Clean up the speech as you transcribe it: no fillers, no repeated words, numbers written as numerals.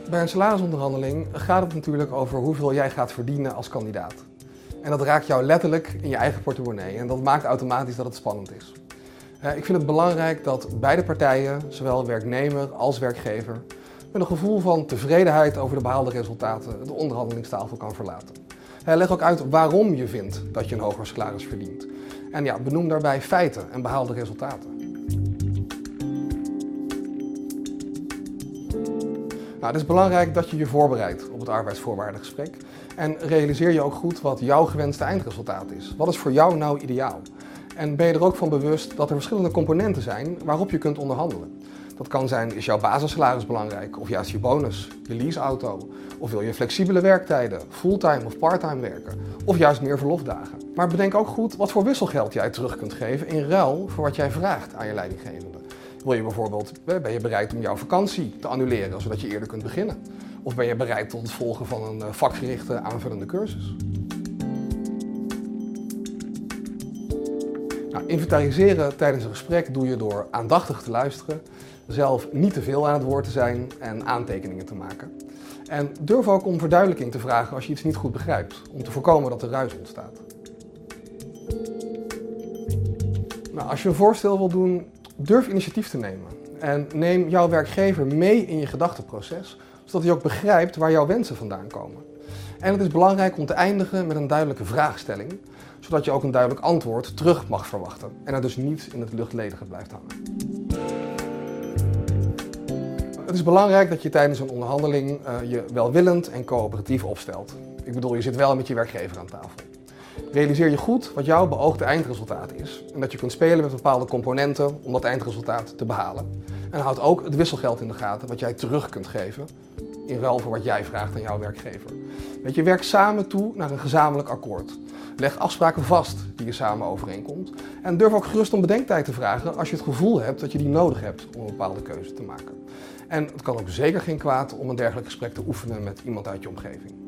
Bij een salarisonderhandeling gaat het natuurlijk over hoeveel jij gaat verdienen als kandidaat. En dat raakt jou letterlijk in je eigen portemonnee en dat maakt automatisch dat het spannend is. Ik vind het belangrijk dat beide partijen, zowel werknemer als werkgever, met een gevoel van tevredenheid over de behaalde resultaten de onderhandelingstafel kan verlaten. Leg ook uit waarom je vindt dat je een hoger salaris verdient. En ja, benoem daarbij feiten en behaalde resultaten. Nou, het is belangrijk dat je je voorbereidt op het arbeidsvoorwaardengesprek en realiseer je ook goed wat jouw gewenste eindresultaat is. Wat is voor jou nou ideaal? En ben je er ook van bewust dat er verschillende componenten zijn waarop je kunt onderhandelen. Dat kan zijn, is jouw basissalaris belangrijk, of juist je bonus, je leaseauto, of wil je flexibele werktijden, fulltime of parttime werken, of juist meer verlofdagen. Maar bedenk ook goed wat voor wisselgeld jij terug kunt geven in ruil voor wat jij vraagt aan je leidinggevende. Wil je bijvoorbeeld, ben je bereid om jouw vakantie te annuleren, zodat je eerder kunt beginnen? Of ben je bereid tot het volgen van een vakgerichte aanvullende cursus? Nou, inventariseren tijdens een gesprek doe je door aandachtig te luisteren, zelf niet te veel aan het woord te zijn en aantekeningen te maken. En durf ook om verduidelijking te vragen als je iets niet goed begrijpt, om te voorkomen dat er ruis ontstaat. Nou, als je een voorstel wil doen, durf initiatief te nemen. En neem jouw werkgever mee in je gedachteproces, zodat hij ook begrijpt waar jouw wensen vandaan komen. En het is belangrijk om te eindigen met een duidelijke vraagstelling, zodat je ook een duidelijk antwoord terug mag verwachten en er dus niet in het luchtledige blijft hangen. Het is belangrijk dat je tijdens een onderhandeling je welwillend en coöperatief opstelt. Ik bedoel, je zit wel met je werkgever aan tafel. Realiseer je goed wat jouw beoogde eindresultaat is en dat je kunt spelen met bepaalde componenten om dat eindresultaat te behalen. En houd ook het wisselgeld in de gaten wat jij terug kunt geven in ruil voor wat jij vraagt aan jouw werkgever. Werk samen toe naar een gezamenlijk akkoord. Leg afspraken vast die je samen overeenkomt en durf ook gerust om bedenktijd te vragen als je het gevoel hebt dat je die nodig hebt om een bepaalde keuze te maken. En het kan ook zeker geen kwaad om een dergelijk gesprek te oefenen met iemand uit je omgeving.